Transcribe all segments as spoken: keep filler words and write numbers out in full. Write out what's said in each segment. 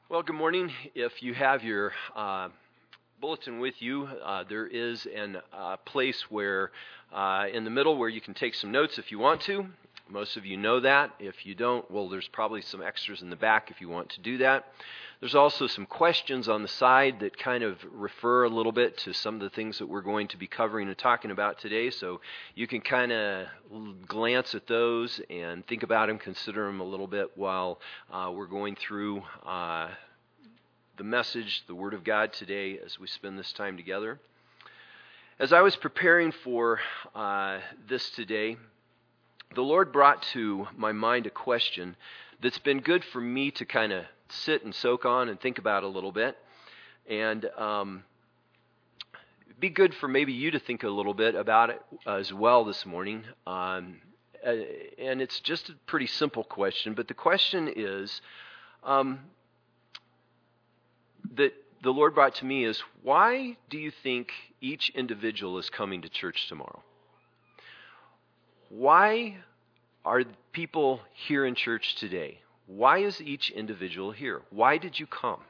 Well, good morning. If you have your uh, bulletin with you, uh, there is a uh, place where, uh, in the middle, where you can take some notes if you want to. Most of you know that. If you don't, well, there's probably some extras in the back if you want to do that. There's also some questions on the side that kind of refer a little bit to some of the things that we're going to be covering and talking about today. So you can kind of glance at those and think about them, consider them a little bit while uh, we're going through uh, the message, the Word of God today as we spend this time together. As I was preparing for uh, this today, the Lord brought to my mind a question that's been good for me to kind of sit and soak on and think about a little bit. And um, it'd be good for maybe you to think a little bit about it as well this morning. Um, uh, and it's just a pretty simple question, but the question is um, that the Lord brought to me is, why do you think each individual is coming to church tomorrow? Why are people here in church today? Why is each individual here? Why did you come?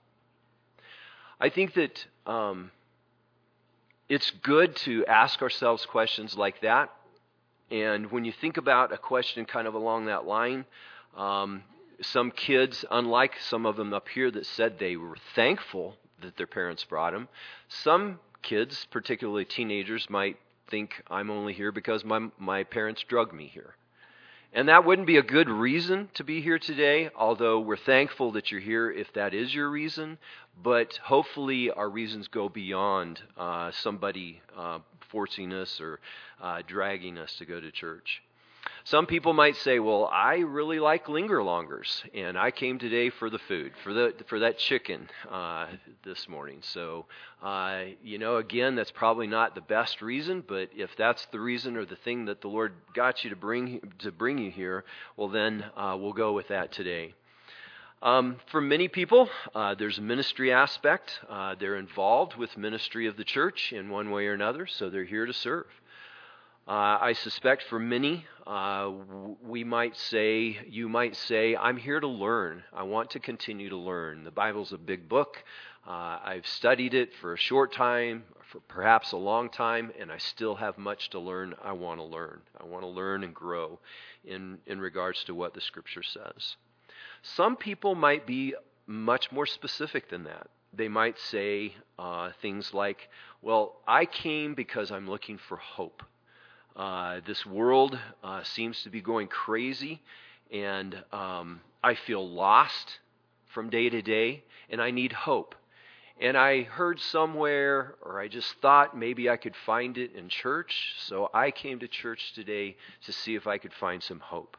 I think that um, it's good to ask ourselves questions like that. And when you think about a question kind of along that line, um, some kids, unlike some of them up here that said they were thankful that their parents brought them, some kids, particularly teenagers, might think I'm only here because my my parents drugged me here. And that wouldn't be a good reason to be here today, although we're thankful that you're here if that is your reason. But hopefully our reasons go beyond uh, somebody uh, forcing us or uh, dragging us to go to church. Some people might say, well, I really like linger longers, and I came today for the food, for the for that chicken uh, this morning. So, uh, you know, again, that's probably not the best reason, but if that's the reason or the thing that the Lord got you to bring to bring you here, well, then uh, we'll go with that today. Um, for many people, uh, there's a ministry aspect. Uh, they're involved with ministry of the church in one way or another, so they're here to serve. Uh, I suspect for many, uh, we might say, you might say, I'm here to learn. I want to continue to learn. The Bible's a big book. Uh, I've studied it for a short time, for perhaps a long time, and I still have much to learn. I want to learn. I want to learn and grow in, in regards to what the Scripture says. Some people might be much more specific than that. They might say uh, things like, well, I came because I'm looking for hope. Uh, this world uh, seems to be going crazy, and um, I feel lost from day to day, and I need hope. And I heard somewhere, or I just thought maybe I could find it in church, so I came to church today to see if I could find some hope.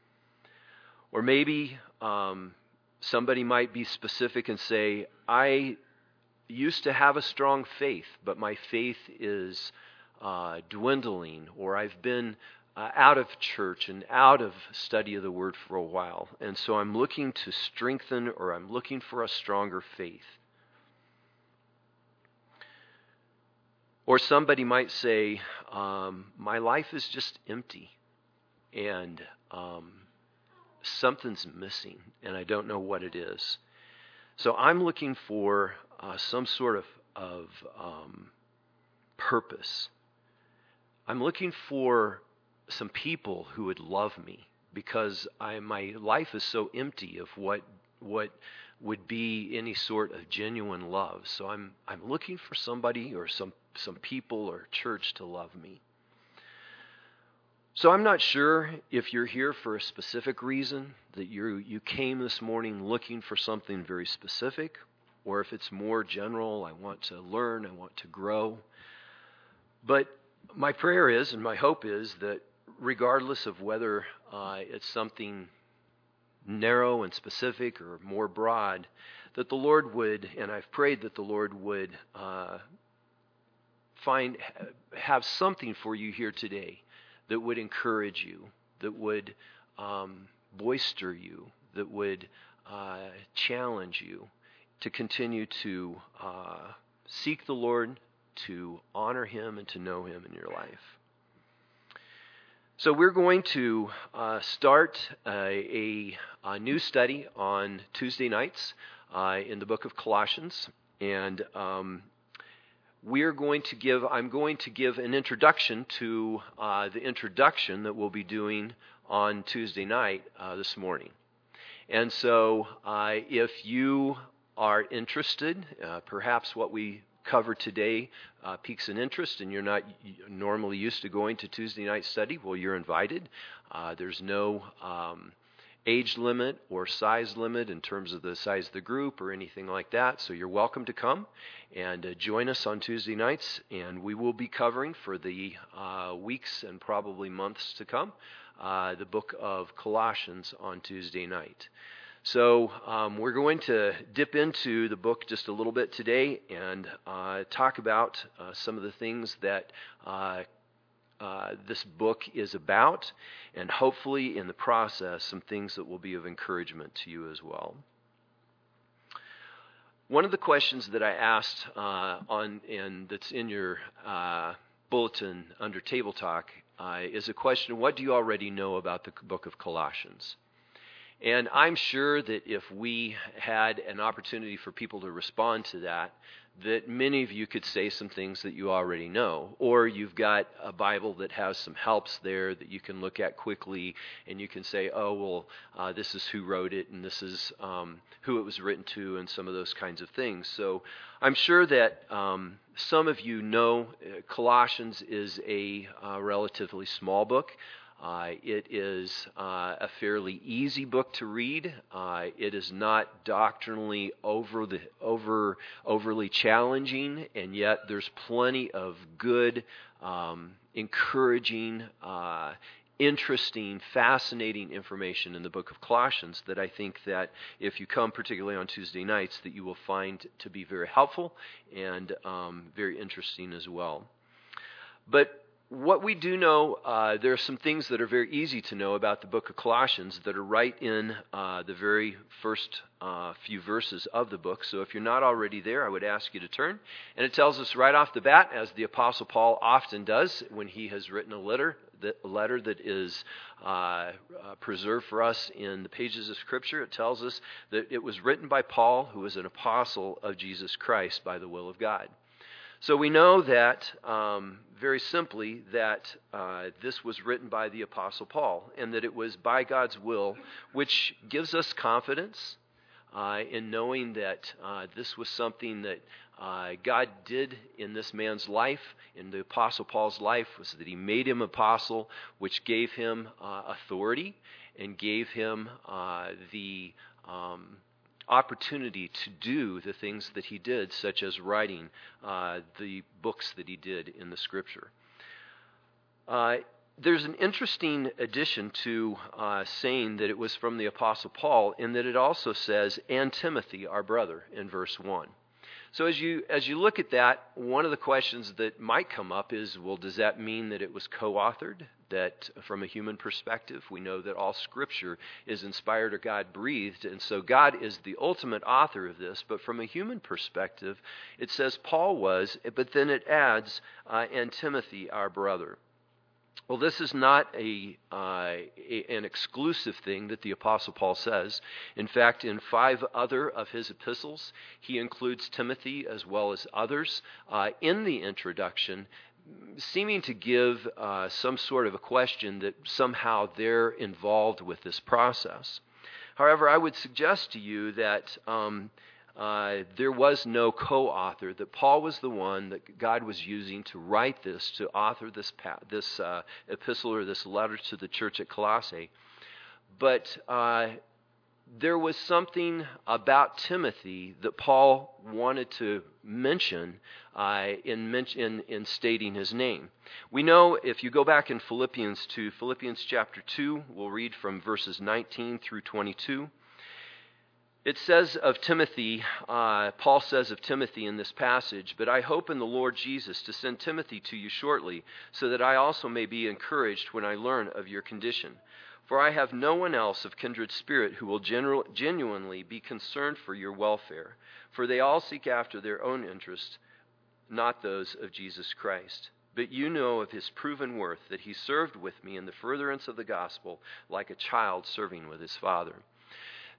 Or maybe um, somebody might be specific and say, I used to have a strong faith, but my faith is Uh, dwindling, or I've been uh, out of church and out of study of the Word for a while, and so I'm looking to strengthen, or I'm looking for a stronger faith. Or somebody might say, um, my life is just empty, and um, something's missing, and I don't know what it is. So I'm looking for uh, some sort of, of um, purpose. I'm looking for some people who would love me, because I, my life is so empty of what what would be any sort of genuine love. So I'm I'm looking for somebody or some some people or church to love me. So I'm not sure if you're here for a specific reason, that you you came this morning looking for something very specific, or if it's more general, I want to learn, I want to grow. But my prayer is, and my hope is, that regardless of whether uh, it's something narrow and specific or more broad, that the Lord would, and I've prayed that the Lord would uh, find, have something for you here today that would encourage you, that would um, boister you, that would uh, challenge you to continue to uh, seek the Lord, to honor Him, and to know Him in your life. So we're going to uh, start a, a, a new study on Tuesday nights. uh, in the book of Colossians, and um, we're going to give. I'm going to give an introduction to uh, the introduction that we'll be doing on Tuesday night uh, this morning. And so, uh, if you are interested, uh, perhaps what we cover today uh, piques an interest, and you're not normally used to going to Tuesday night study, well, you're invited. Uh, there's no um, age limit or size limit in terms of the size of the group or anything like that, so you're welcome to come and uh, join us on Tuesday nights, and we will be covering for the uh, weeks and probably months to come uh, the book of Colossians on Tuesday night. So um, we're going to dip into the book just a little bit today and uh, talk about uh, some of the things that uh, uh, this book is about, and hopefully in the process some things that will be of encouragement to you as well. One of the questions that I asked uh, on and that's in your uh, bulletin under Table Talk uh, is a question: what do you already know about the book of Colossians? And I'm sure that if we had an opportunity for people to respond to that, that many of you could say some things that you already know. Or you've got a Bible that has some helps there that you can look at quickly, and you can say, oh, well, uh, this is who wrote it, and this is um, who it was written to, and some of those kinds of things. So I'm sure that um, some of you know uh, Colossians is a uh, relatively small book. Uh, it is uh, a fairly easy book to read. Uh, it is not doctrinally over the over overly challenging, and yet there's plenty of good, um, encouraging, uh, interesting, fascinating information in the book of Colossians that I think that if you come particularly on Tuesday nights, that you will find to be very helpful and um, very interesting as well. But what we do know, uh, there are some things that are very easy to know about the book of Colossians that are right in uh, the very first uh, few verses of the book. So if you're not already there, I would ask you to turn. And it tells us right off the bat, as the Apostle Paul often does when he has written a letter, that, a letter that is uh, uh, preserved for us in the pages of Scripture, it tells us that it was written by Paul, who was an apostle of Jesus Christ by the will of God. So we know that, um, very simply, that uh, this was written by the Apostle Paul, and that it was by God's will, which gives us confidence uh, in knowing that uh, this was something that uh, God did in this man's life, in the Apostle Paul's life, was that he made him apostle, which gave him uh, authority and gave him uh, the um opportunity to do the things that he did, such as writing uh, the books that he did in the Scripture. Uh, there's an interesting addition to uh, saying that it was from the Apostle Paul, in that it also says, and Timothy, our brother, in verse one. So as you as you look at that, one of the questions that might come up is, well, does that mean that it was co-authored? That from a human perspective, we know that all Scripture is inspired or God-breathed, and so God is the ultimate author of this. But from a human perspective, it says Paul was, but then it adds, uh, and Timothy, our brother. Well, this is not a, uh, a an exclusive thing that the Apostle Paul says. In fact, in five other of his epistles, he includes Timothy as well as others uh, in the introduction, seeming to give uh, some sort of a question that somehow they're involved with this process. However, I would suggest to you that um, Uh, there was no co-author, that Paul was the one that God was using to write this, to author this this uh, epistle or this letter to the church at Colossae. But uh, there was something about Timothy that Paul wanted to mention uh, in, in, in stating his name. We know, if you go back in Philippians to Philippians chapter two, we'll read from verses nineteen through twenty-two. It says of Timothy, uh, Paul says of Timothy in this passage, but I hope in the Lord Jesus to send Timothy to you shortly, so that I also may be encouraged when I learn of your condition. For I have no one else of kindred spirit who will genu- genuinely be concerned for your welfare, for they all seek after their own interest, not those of Jesus Christ. But you know of his proven worth, that he served with me in the furtherance of the gospel like a child serving with his father.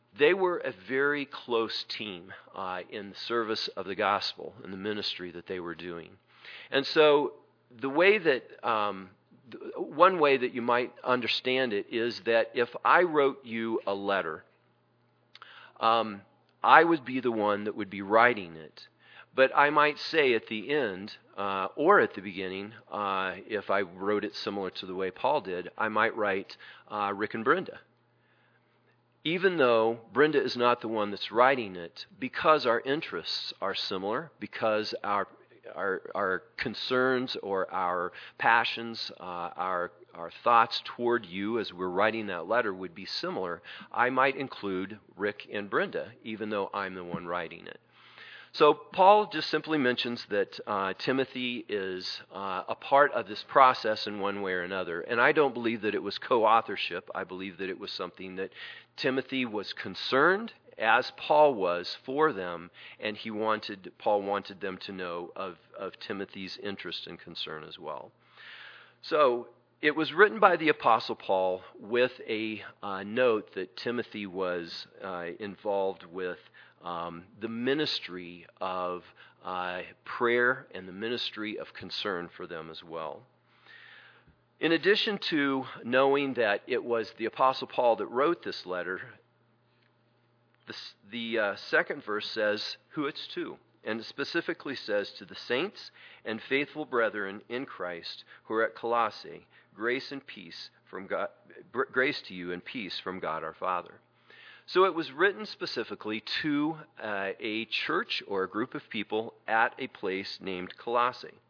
they were a very close team uh, in the service of the gospel and the ministry that they were doing. And so the way that, um, one way that you might understand it is that if I wrote you a letter, um, I would be the one that would be writing it. But I might say at the end, uh, or at the beginning, uh, if I wrote it similar to the way Paul did, I might write uh, Rick and Brenda. Even though Brenda is not the one that's writing it, because our interests are similar, because our our, our concerns or our passions, uh, our our thoughts toward you as we're writing that letter would be similar, I might include Rick and Brenda, even though I'm the one writing it. So Paul just simply mentions that uh, Timothy is uh, a part of this process in one way or another. And I don't believe that it was co-authorship. I believe that it was something that Timothy was concerned, as Paul was, for them, and he wanted Paul wanted them to know of, of Timothy's interest and concern as well. So it was written by the Apostle Paul with a uh, note that Timothy was uh, involved with Um, the ministry of uh, prayer and the ministry of concern for them as well. In addition to knowing that it was the Apostle Paul that wrote this letter, the, the uh, second verse says who it's to, and it specifically says, to the saints and faithful brethren in Christ who are at Colossae, grace and peace from God, grace to you and peace from God our Father. So it was written specifically to uh, a church or a group of people at a place named Colossae.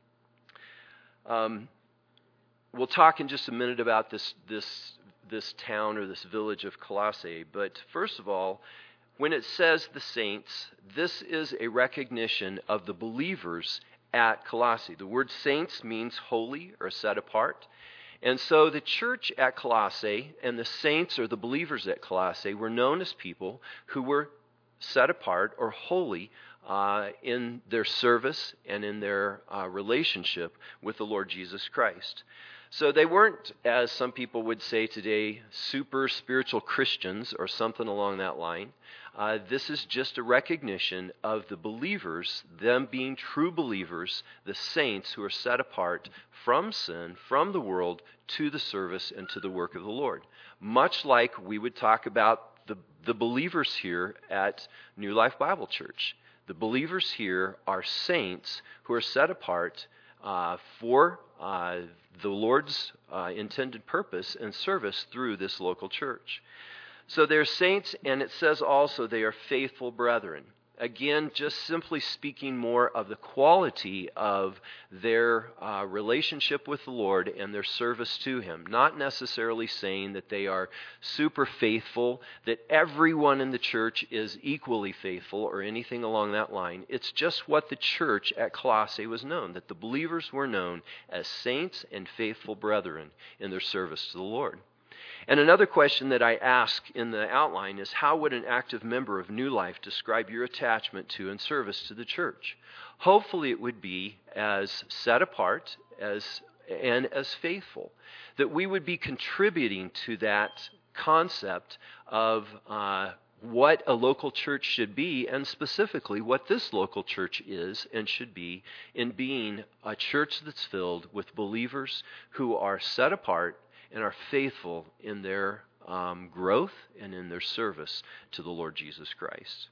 Um, we'll talk in just a minute about this, this, this town or this village of Colossae. But first of all, when it says the saints, this is a recognition of the believers at Colossae. The word saints means holy or set apart. And so the church at Colossae and the saints or the believers at Colossae were known as people who were set apart or holy uh, in their service and in their uh, relationship with the Lord Jesus Christ. So they weren't, as some people would say today, super spiritual Christians or something along that line. Uh, this is just a recognition of the believers, them being true believers, the saints who are set apart from sin, from the world, to the service and to the work of the Lord. Much like we would talk about the, the believers here at New Life Bible Church. The believers here are saints who are set apart uh, for uh, the Lord's uh, intended purpose and service through this local church. So they're saints, and it says also they are faithful brethren. Again, just simply speaking more of the quality of their uh, relationship with the Lord and their service to Him. Not necessarily saying that they are super faithful, that everyone in the church is equally faithful or anything along that line. It's just what the church at Colossae was known, that the believers were known as saints and faithful brethren in their service to the Lord. And another question that I ask in the outline is, how would an active member of New Life describe your attachment to and service to the church? Hopefully it would be as set apart as and as faithful, that we would be contributing to that concept of uh, what a local church should be, and specifically what this local church is and should be, in being a church that's filled with believers who are set apart and are faithful in their um, growth and in their service to the Lord Jesus Christ.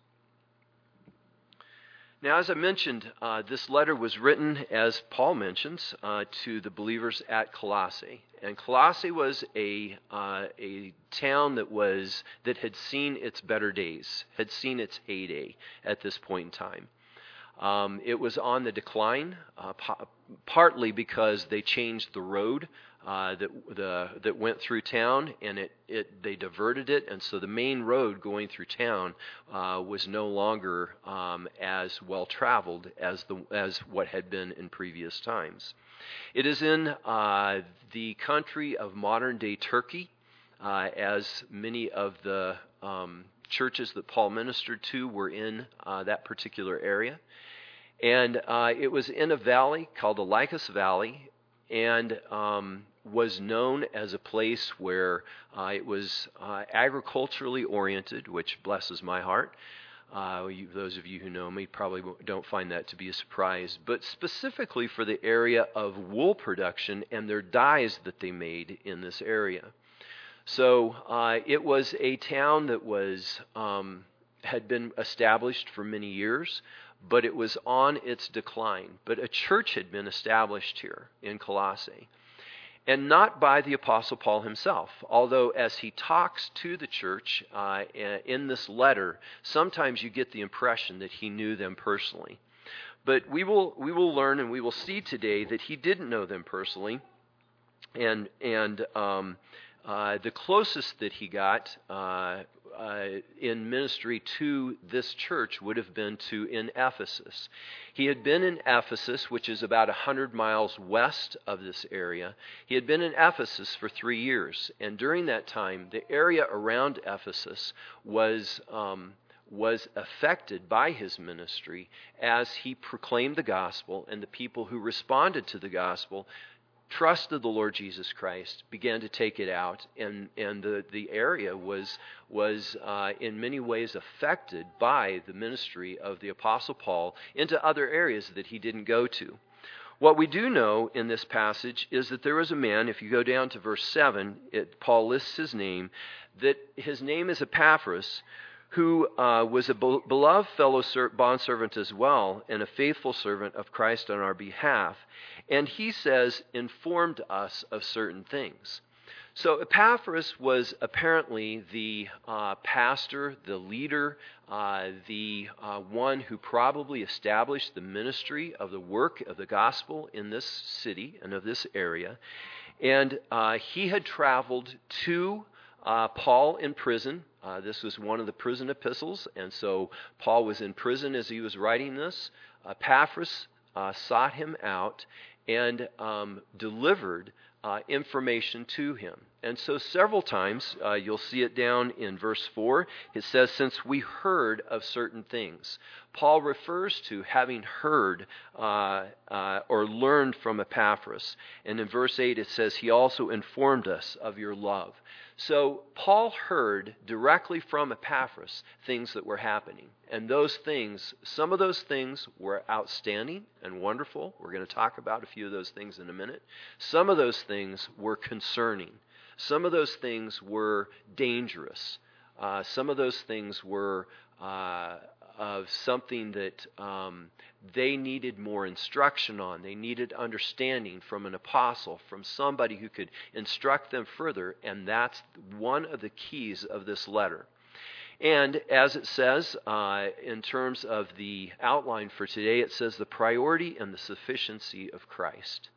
Now, as I mentioned, uh, this letter was written, as Paul mentions, uh, to the believers at Colossae. And Colossae was a uh, a town that was that had seen its better days, had seen its heyday at this point in time. Um, it was on the decline, uh, po- partly because they changed the road Uh, that the that went through town, and it, it they diverted it, and so the main road going through town uh, was no longer um, as well traveled as the as what had been in previous times. It is in uh, the country of modern day Turkey, uh, as many of the um, churches that Paul ministered to were in uh, that particular area, and uh, it was in a valley called the Lycus Valley. and um, was known as a place where uh, it was uh, agriculturally oriented, which blesses my heart. Uh, you, those of you who know me probably don't find that to be a surprise, but specifically for the area of wool production and their dyes that they made in this area. So uh, it was a town that was um, had been established for many years, but it was on its decline. But a church had been established here in Colossae. And not by the Apostle Paul himself, although as he talks to the church uh, in this letter, sometimes you get the impression that he knew them personally. But we will we will learn and we will see today that he didn't know them personally, and and um, uh, the closest that he got uh, uh, in ministry to this church would have been to in Ephesus. He had been in Ephesus, which is about one hundred miles west of this area. He had been in Ephesus for three years, and during that time, the area around Ephesus was um, was affected by his ministry as he proclaimed the gospel, and the people who responded to the gospel trusted the Lord Jesus Christ, began to take it out, and, and the, the area was, was uh, in many ways affected by the ministry of the Apostle Paul into other areas that he didn't go to. What we do know in this passage is that there was a man, if you go down to verse seven, it, Paul lists his name, that his name is Epaphras, who uh, was a be- beloved fellow ser- bondservant as well, and a faithful servant of Christ on our behalf. And he says, informed us of certain things. So Epaphras was apparently the uh, pastor, the leader, uh, the uh, one who probably established the ministry of the work of the gospel in this city and of this area. And uh, he had traveled to Uh, Paul in prison. Uh, this was one of the prison epistles, and so Paul was in prison as he was writing this. Epaphras uh, sought him out and um, delivered uh, information to him. And so several times, uh, you'll see it down in verse four, it says, since we heard of certain things. Paul refers to having heard uh, uh, or learned from Epaphras. And in verse eight, it says, he also informed us of your love. So Paul heard directly from Epaphras things that were happening. And those things, some of those things were outstanding and wonderful. We're going to talk about a few of those things in a minute. Some of those things were concerning. Some of those things were dangerous. Uh, some of those things were uh, of something that um, they needed more instruction on. They needed understanding from an apostle, from somebody who could instruct them further, and that's one of the keys of this letter. And as it says, uh, in terms of the outline for today, it says the priority and the sufficiency of Christ.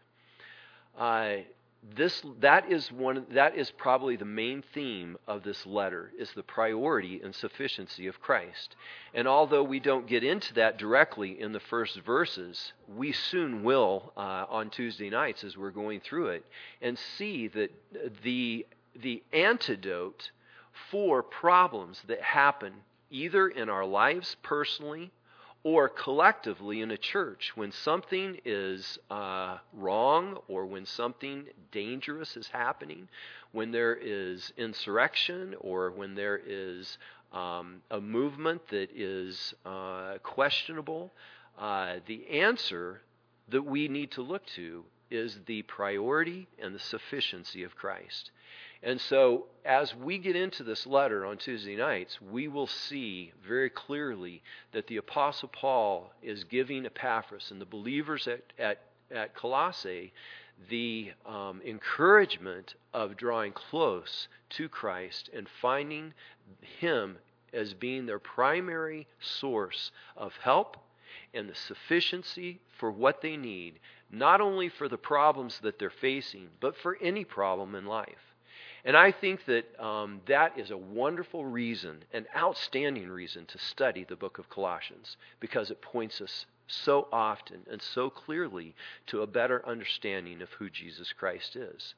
Uh, This that is one that is probably the main theme of this letter, is the priority and sufficiency of Christ. And although we don't get into that directly in the first verses, we soon will uh, on Tuesday nights as we're going through it, and see that the the antidote for problems that happen either in our lives personally or collectively in a church, when something is uh, wrong or when something dangerous is happening, when there is insurrection or when there is um, a movement that is uh, questionable, uh, the answer that we need to look to is the priority and the sufficiency of Christ. And so as we get into this letter on Tuesday nights, we will see very clearly that the Apostle Paul is giving Epaphras and the believers at, at, at Colossae the um, encouragement of drawing close to Christ and finding him as being their primary source of help and the sufficiency for what they need, not only for the problems that they're facing, but for any problem in life. And I think that um, that is a wonderful reason, an outstanding reason to study the book of Colossians, because it points us so often and so clearly to a better understanding of who Jesus Christ is.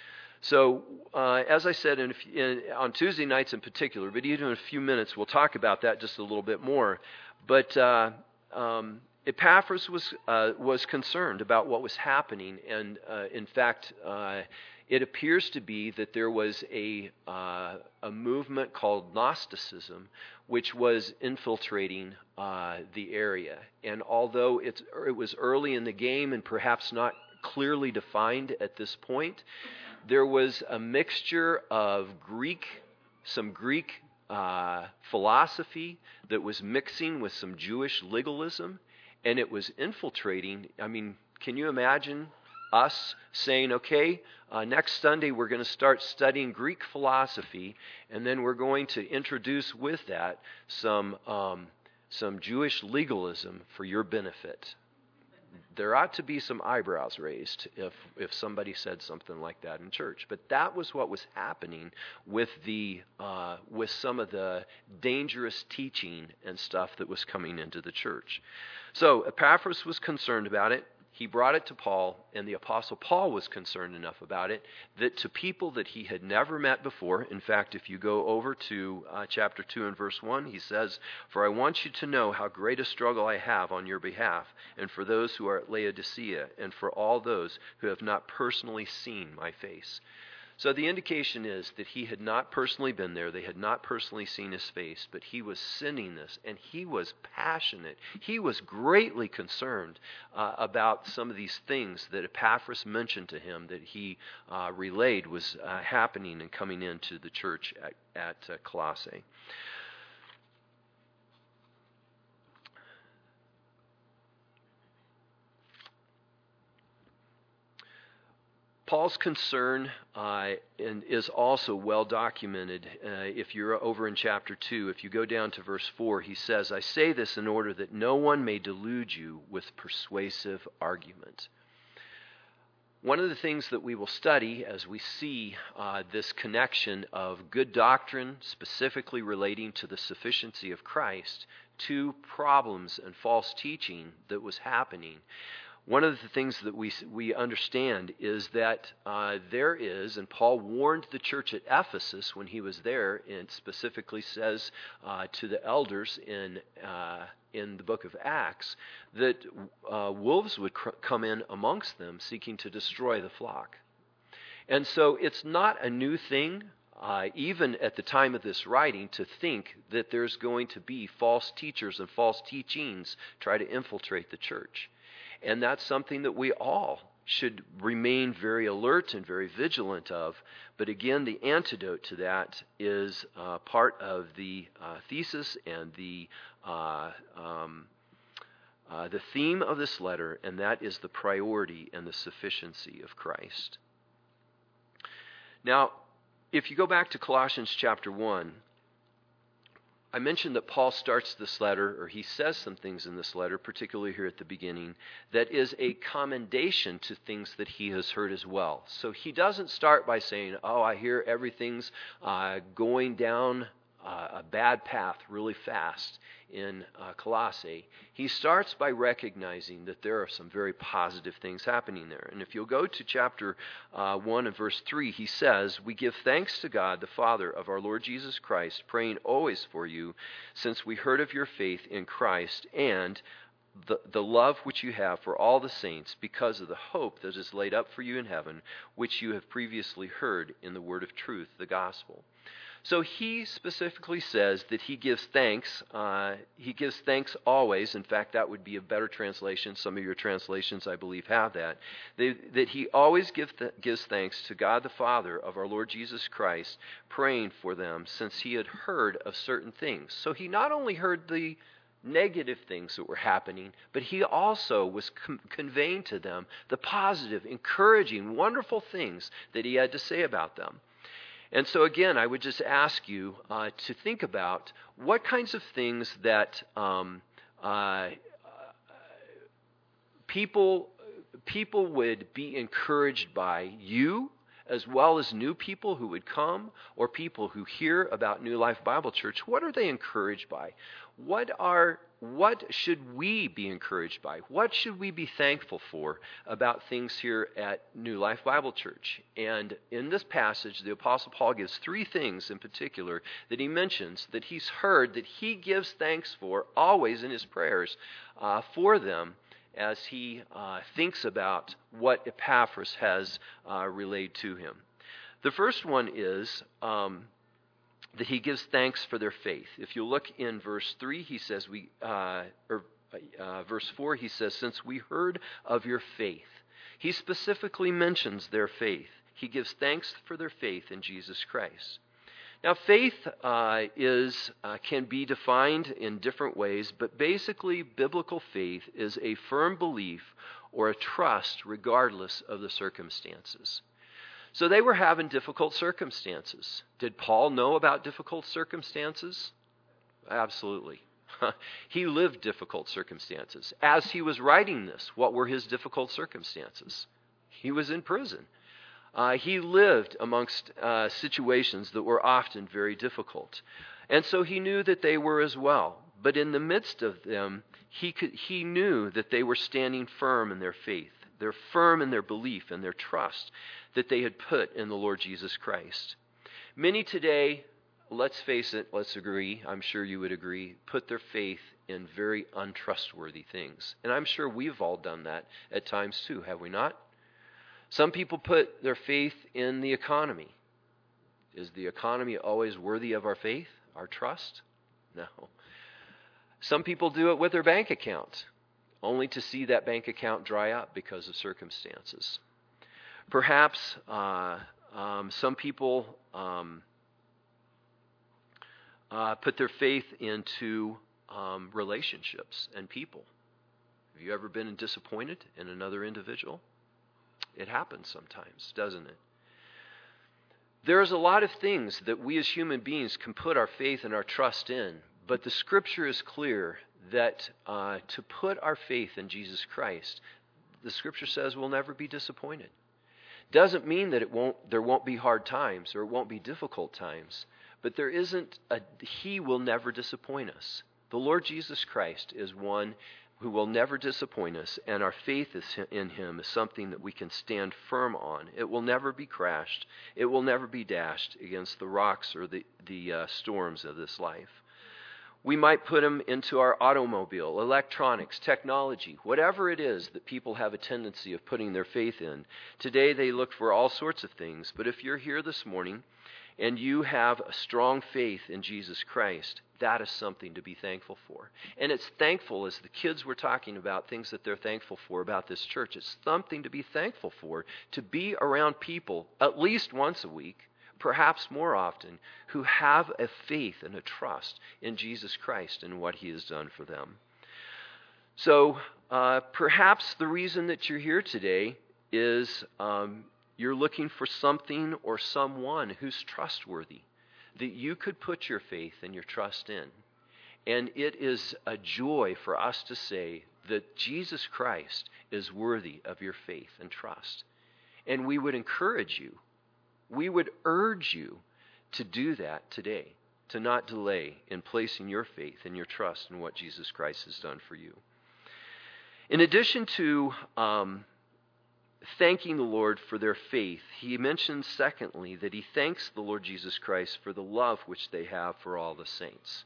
So, uh, as I said, in, in, on Tuesday nights in particular, but even in a few minutes, we'll talk about that just a little bit more. But uh, um, Epaphras was uh, was concerned about what was happening, and uh, in fact, uh, it appears to be that there was a uh, a movement called Gnosticism, which was infiltrating uh, the area. And although it's it was early in the game and perhaps not clearly defined at this point, there was a mixture of Greek, some Greek uh, philosophy that was mixing with some Jewish legalism, and it was infiltrating. I mean, can you imagine us saying, okay, uh, next Sunday we're going to start studying Greek philosophy, and then we're going to introduce with that some um, some Jewish legalism for your benefit? There ought to be some eyebrows raised if if somebody said something like that in church. But that was what was happening with the uh, with some of the dangerous teaching and stuff that was coming into the church. So Epaphras was concerned about it. He brought it to Paul, and the Apostle Paul was concerned enough about it that to people that he had never met before, in fact, if you go over to uh, chapter two and verse one, he says, "For I want you to know how great a struggle I have on your behalf, and for those who are at Laodicea, and for all those who have not personally seen my face." So the indication is that he had not personally been there, they had not personally seen his face, but he was sending this, and he was passionate. He was greatly concerned uh, about some of these things that Epaphras mentioned to him that he uh, relayed was uh, happening and coming into the church at, at uh, Colossae. Paul's concern uh, and is also well documented. Uh, if you're over in chapter two, if you go down to verse four, he says, "I say this in order that no one may delude you with persuasive argument." One of the things that we will study as we see uh, this connection of good doctrine, specifically relating to the sufficiency of Christ, to problems and false teaching that was happening. One of the things that we we understand is that uh, there is, and Paul warned the church at Ephesus when he was there, and specifically says uh, to the elders in uh, in the book of Acts that uh, wolves would cr- come in amongst them, seeking to destroy the flock. And so it's not a new thing, uh, even at the time of this writing, to think that there's going to be false teachers and false teachings try to infiltrate the church. And that's something that we all should remain very alert and very vigilant of. But again, the antidote to that is uh, part of the uh, thesis and the uh, um, uh, the theme of this letter, and that is the priority and the sufficiency of Christ. Now, if you go back to Colossians chapter one, I mentioned that Paul starts this letter, or he says some things in this letter, particularly here at the beginning, that is a commendation to things that he has heard as well. So he doesn't start by saying, oh, I hear everything's uh, going down uh, a bad path really fast in uh, Colossae. He starts by recognizing that there are some very positive things happening there. And if you'll go to chapter uh, one and verse three, he says, "We give thanks to God, the Father of our Lord Jesus Christ, praying always for you, since we heard of your faith in Christ and the, the love which you have for all the saints, because of the hope that is laid up for you in heaven, which you have previously heard in the word of truth, the gospel." So he specifically says that he gives thanks. Uh, he gives thanks always. In fact, that would be a better translation. Some of your translations, I believe, have that. They, that he always give th- gives thanks to God the Father of our Lord Jesus Christ, praying for them, since he had heard of certain things. So he not only heard the negative things that were happening, but he also was com- conveying to them the positive, encouraging, wonderful things that he had to say about them. And so again, I would just ask you uh, to think about what kinds of things that um, uh, people people would be encouraged by, you as well as new people who would come, or people who hear about New Life Bible Church. What are they encouraged by? What are what should we be encouraged by? What should we be thankful for about things here at New Life Bible Church? And in this passage, the Apostle Paul gives three things in particular that he mentions that he's heard that he gives thanks for always in his prayers uh, for them as he uh, thinks about what Epaphras has uh, relayed to him. The first one is um, that he gives thanks for their faith. If you look in verse three, he says, "We," uh, or uh, verse four, he says, "Since we heard of your faith." He specifically mentions their faith. He gives thanks for their faith in Jesus Christ. Now, faith uh, is uh, can be defined in different ways, but basically, biblical faith is a firm belief or a trust regardless of the circumstances. So they were having difficult circumstances. Did Paul know about difficult circumstances? Absolutely. He lived difficult circumstances. As he was writing this, what were his difficult circumstances? He was in prison. Uh, he lived amongst uh, situations that were often very difficult. And so he knew that they were as well. But in the midst of them, he could, he knew that they were standing firm in their faith. They're firm in their belief and their trust that they had put in the Lord Jesus Christ. Many today, let's face it, let's agree, I'm sure you would agree, put their faith in very untrustworthy things. And I'm sure we've all done that at times too, have we not? Some people put their faith in the economy. Is the economy always worthy of our faith, our trust? No. Some people do it with their bank account, only to see that bank account dry up because of circumstances. Perhaps uh, um, some people um, uh, put their faith into um, relationships and people. Have you ever been disappointed in another individual? It happens sometimes, doesn't it? There's a lot of things that we as human beings can put our faith and our trust in, but the Scripture is clear that uh, to put our faith in Jesus Christ, the Scripture says we'll never be disappointed. Doesn't mean that it won't. There won't be hard times or it won't be difficult times, but there isn't a. He will never disappoint us. The Lord Jesus Christ is one who will never disappoint us, and our faith is in Him is something that we can stand firm on. It will never be crashed. It will never be dashed against the rocks or the the uh, storms of this life. We might put them into our automobile, electronics, technology, whatever it is that people have a tendency of putting their faith in. Today they look for all sorts of things, but if you're here this morning and you have a strong faith in Jesus Christ, that is something to be thankful for. And it's thankful, as the kids were talking about things that they're thankful for about this church, it's something to be thankful for, to be around people at least once a week, perhaps more often, who have a faith and a trust in Jesus Christ and what He has done for them. So uh, perhaps the reason that you're here today is um, you're looking for something or someone who's trustworthy, that you could put your faith and your trust in. And it is a joy for us to say that Jesus Christ is worthy of your faith and trust. And we would encourage you, we would urge you to do that today, to not delay in placing your faith and your trust in what Jesus Christ has done for you. In addition to um, thanking the Lord for their faith, he mentions secondly that he thanks the Lord Jesus Christ for the love which they have for all the saints.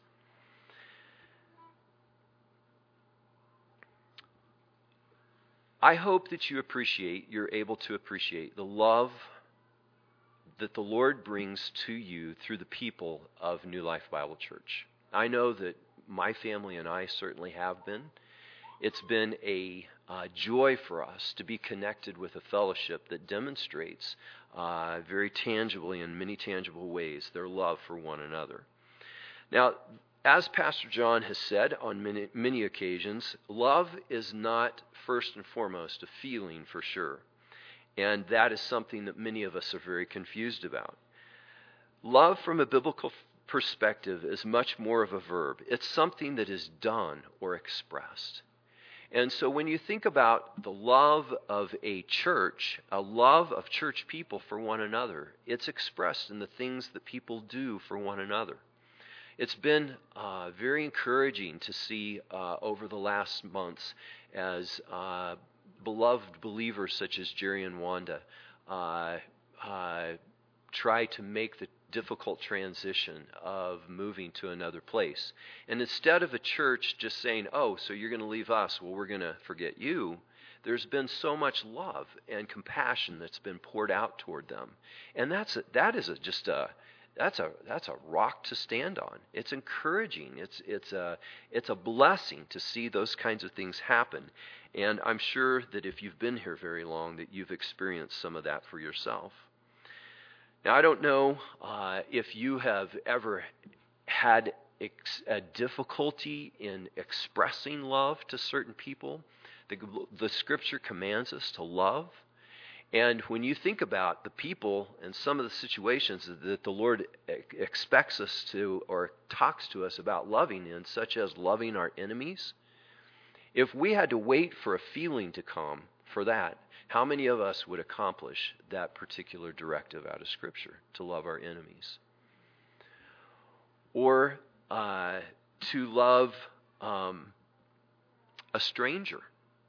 I hope that you appreciate, you're able to appreciate the love that the Lord brings to you through the people of New Life Bible Church. I know that my family and I certainly have been. It's been a uh, joy for us to be connected with a fellowship that demonstrates uh, very tangibly, in many tangible ways, their love for one another. Now, as Pastor John has said on many, many occasions, love is not first and foremost a feeling for sure. And that is something that many of us are very confused about. Love from a biblical perspective is much more of a verb. It's something that is done or expressed. And so when you think about the love of a church, a love of church people for one another, it's expressed in the things that people do for one another. It's been uh, very encouraging to see uh, over the last months as uh, beloved believers such as Jerry and Wanda uh, uh, try to make the difficult transition of moving to another place. And instead of a church just saying, oh, so you're going to leave us, well, we're going to forget you, there's been so much love and compassion that's been poured out toward them. And that's a, that is a, just a that's a that's a rock to stand on. It's encouraging. It's it's a it's a blessing to see those kinds of things happen. And I'm sure that if you've been here very long, that you've experienced some of that for yourself. Now, I don't know uh, if you have ever had ex- a difficulty in expressing love to certain people. The, the Scripture commands us to love. And when you think about the people and some of the situations that the Lord expects us to or talks to us about loving in, such as loving our enemies, if we had to wait for a feeling to come for that, how many of us would accomplish that particular directive out of Scripture, to love our enemies? Or uh, to love um, a stranger.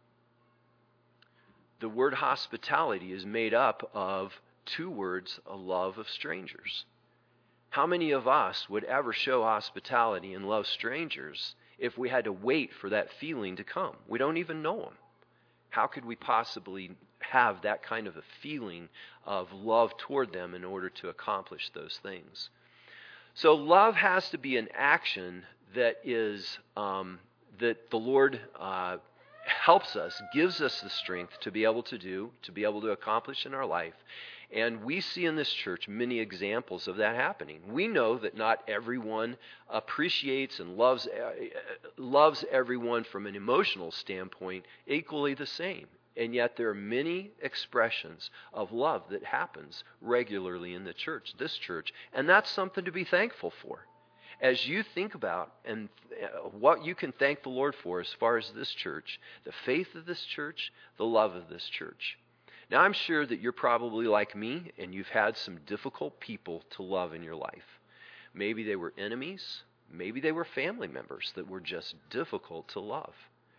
The word hospitality is made up of two words, a love of strangers. How many of us would ever show hospitality and love strangers if we had to wait for that feeling to come? We don't even know them. How could we possibly have that kind of a feeling of love toward them in order to accomplish those things? So love has to be an action that is um, that the Lord uh, helps us, gives us the strength to be able to do, to be able to accomplish in our life. And we see in this church many examples of that happening. We know that not everyone appreciates and loves uh, loves everyone from an emotional standpoint equally the same. And yet there are many expressions of love that happens regularly in the church, this church. And that's something to be thankful for. As you think about and what you can thank the Lord for as far as this church, the faith of this church, the love of this church. Now, I'm sure that you're probably like me and you've had some difficult people to love in your life. Maybe they were enemies. Maybe they were family members that were just difficult to love.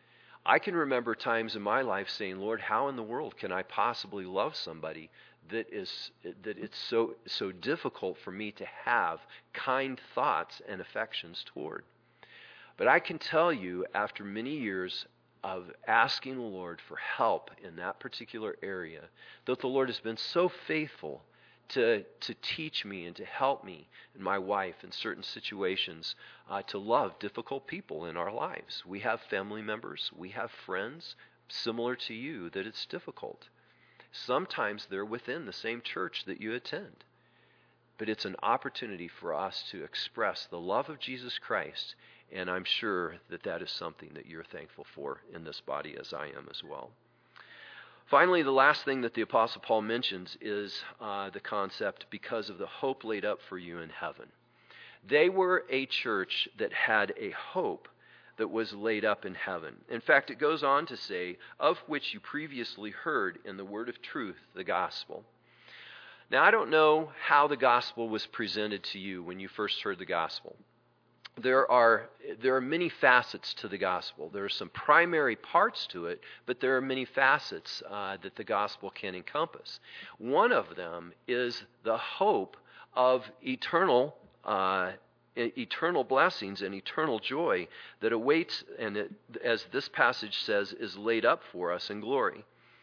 I can remember times in my life saying, Lord, how in the world can I possibly love somebody that is that it's so so difficult for me to have kind thoughts and affections toward? But I can tell you, after many years of asking the Lord for help in that particular area, that the Lord has been so faithful to to teach me and to help me and my wife in certain situations uh, to love difficult people in our lives. We have family members, we have friends similar to you that it's difficult. Sometimes they're within the same church that you attend. But it's an opportunity for us to express the love of Jesus Christ, and I'm sure that that is something that you're thankful for in this body, as I am as well. Finally, the last thing that the Apostle Paul mentions is uh, the concept, because of the hope laid up for you in heaven. They were a church that had a hope that was laid up in heaven. In fact, it goes on to say, of which you previously heard in the word of truth, the gospel. Now, I don't know how the gospel was presented to you when you first heard the gospel. There are there are many facets to the gospel. There are some primary parts to it, but there are many facets uh, that the gospel can encompass. One of them is the hope of eternal uh, eternal blessings and eternal joy that awaits, and it, as this passage says, is laid up for us in glory.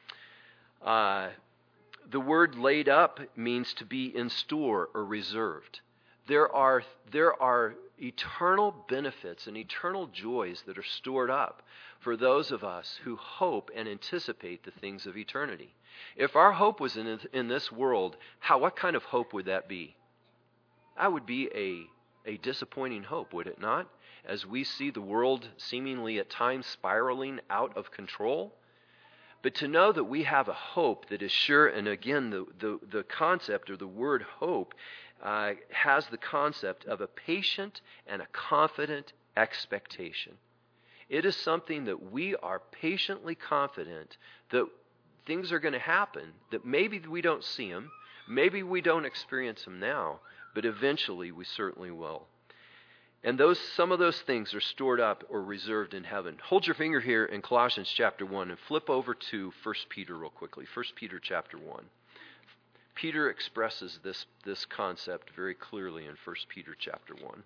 Uh, the word laid up means to be in store or reserved. There are there are eternal benefits and eternal joys that are stored up for those of us who hope and anticipate the things of eternity. If our hope was in in this world, how what kind of hope would that be? That would be a a disappointing hope, would it not? As we see the world seemingly at times spiraling out of control. But to know that we have a hope that is sure, and again, the, the, the concept or the word hope uh, has the concept of a patient and a confident expectation. It is something that we are patiently confident that things are going to happen, that maybe we don't see them, maybe we don't experience them now, but eventually we certainly will. And those some of those things are stored up or reserved in heaven. Hold your finger here in Colossians chapter one and flip over to First Peter real quickly. First Peter chapter one. Peter expresses this, this concept very clearly in First Peter chapter one.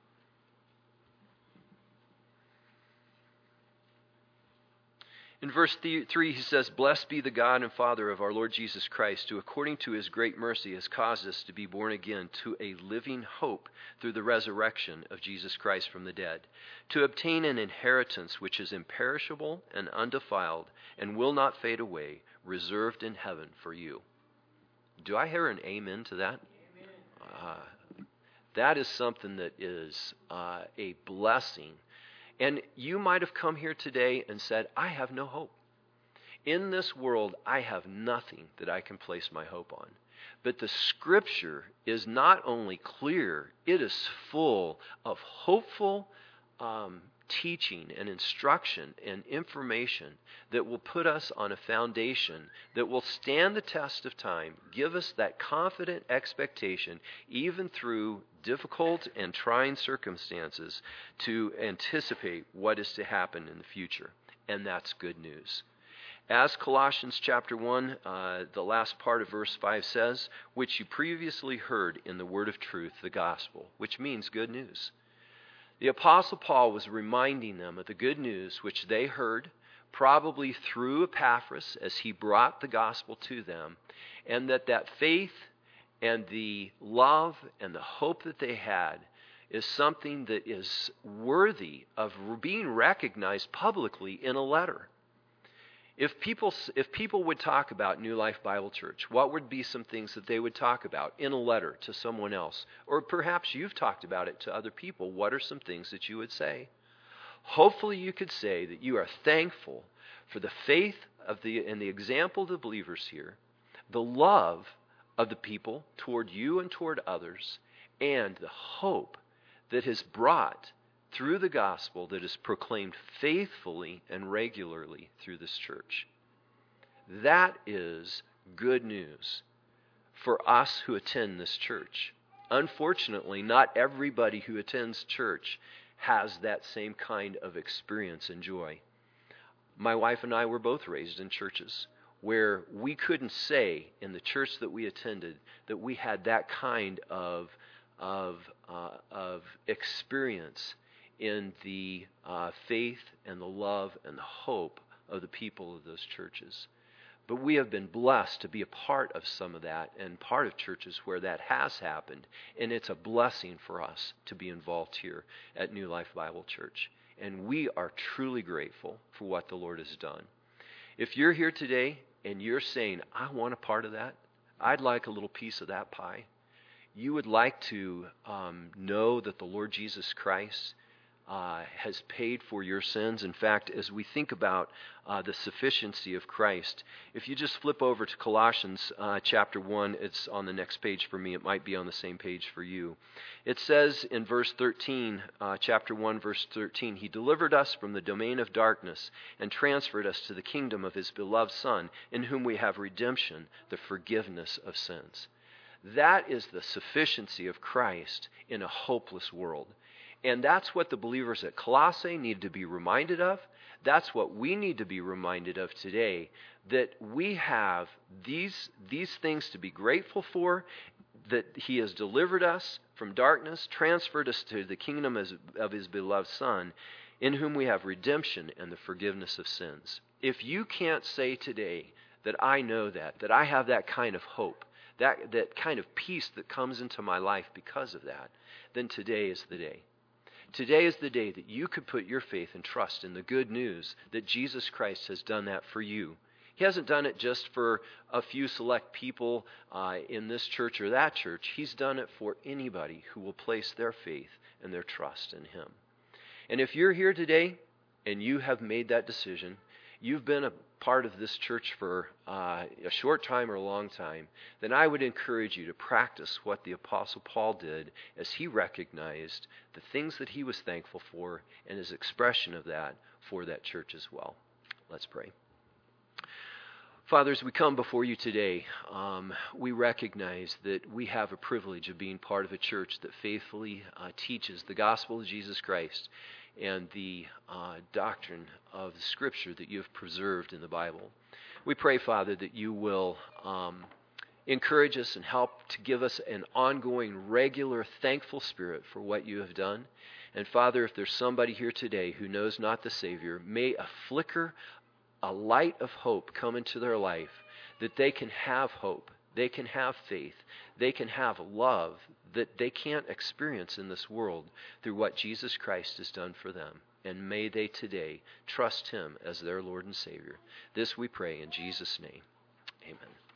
In verse three, he says, "Blessed be the God and Father of our Lord Jesus Christ, who according to his great mercy has caused us to be born again to a living hope through the resurrection of Jesus Christ from the dead, to obtain an inheritance which is imperishable and undefiled and will not fade away, reserved in heaven for you." Do I hear an amen to that? Uh, that is something that is uh, a blessing. And you might have come here today and said, I have no hope. In this world, I have nothing that I can place my hope on. But the Scripture is not only clear, it is full of hopeful um, teaching and instruction and information that will put us on a foundation that will stand the test of time, give us that confident expectation, even through difficult and trying circumstances, to anticipate what is to happen in the future. And that's good news. As Colossians chapter one, uh, the last part of verse five says, "which you previously heard in the word of truth, the gospel," which means good news. The Apostle Paul was reminding them of the good news which they heard, probably through Epaphras as he brought the gospel to them, and that that faith and the love and the hope that they had is something that is worthy of being recognized publicly in a letter. If people, if people would talk about New Life Bible Church, what would be some things that they would talk about in a letter to someone else? Or perhaps you've talked about it to other people. What are some things that you would say? Hopefully you could say that you are thankful for the faith of the and the example of the believers here, the love of the people toward you and toward others, and the hope that has brought through the gospel that is proclaimed faithfully and regularly through this church. That is good news for us who attend this church. Unfortunately, not everybody who attends church has that same kind of experience and joy. My wife and I were both raised in churches where we couldn't say in the church that we attended that we had that kind of, of, uh, of experience in the uh, faith and the love and the hope of the people of those churches. But we have been blessed to be a part of some of that and part of churches where that has happened. And it's a blessing for us to be involved here at New Life Bible Church. And we are truly grateful for what the Lord has done. If you're here today and you're saying, I want a part of that, I'd like a little piece of that pie. You would like to um, know that the Lord Jesus Christ Uh, has paid for your sins. In fact, as we think about uh, the sufficiency of Christ, if you just flip over to Colossians uh, chapter one, it's on the next page for me. It might be on the same page for you. It says in verse thirteen, uh, chapter one, verse thirteen, "He delivered us from the domain of darkness and transferred us to the kingdom of His beloved Son, in whom we have redemption, the forgiveness of sins." That is the sufficiency of Christ in a hopeless world. And that's what the believers at Colossae need to be reminded of. That's what we need to be reminded of today, that we have these, these things to be grateful for, that He has delivered us from darkness, transferred us to the kingdom of His beloved Son, in whom we have redemption and the forgiveness of sins. If you can't say today that I know that, that I have that kind of hope, that, that kind of peace that comes into my life because of that, then today is the day. Today is the day that you could put your faith and trust in the good news that Jesus Christ has done that for you. He hasn't done it just for a few select people uh, in this church or that church. He's done it for anybody who will place their faith and their trust in Him. And if you're here today and you have made that decision, you've been a part of this church for uh, a short time or a long time, then I would encourage you to practice what the Apostle Paul did as he recognized the things that he was thankful for and his expression of that for that church as well. Let's pray. Father, as we come before you today, um, we recognize that we have a privilege of being part of a church that faithfully uh, teaches the gospel of Jesus Christ and the uh, doctrine of the Scripture that you have preserved in the Bible. We pray, Father, that you will um, encourage us and help to give us an ongoing, regular, thankful spirit for what you have done. And Father, if there's somebody here today who knows not the Savior, may a flicker a light of hope come into their life, that they can have hope, they can have faith, they can have love that they can't experience in this world through what Jesus Christ has done for them. And may they today trust him as their Lord and Savior. This we pray in Jesus' name. Amen.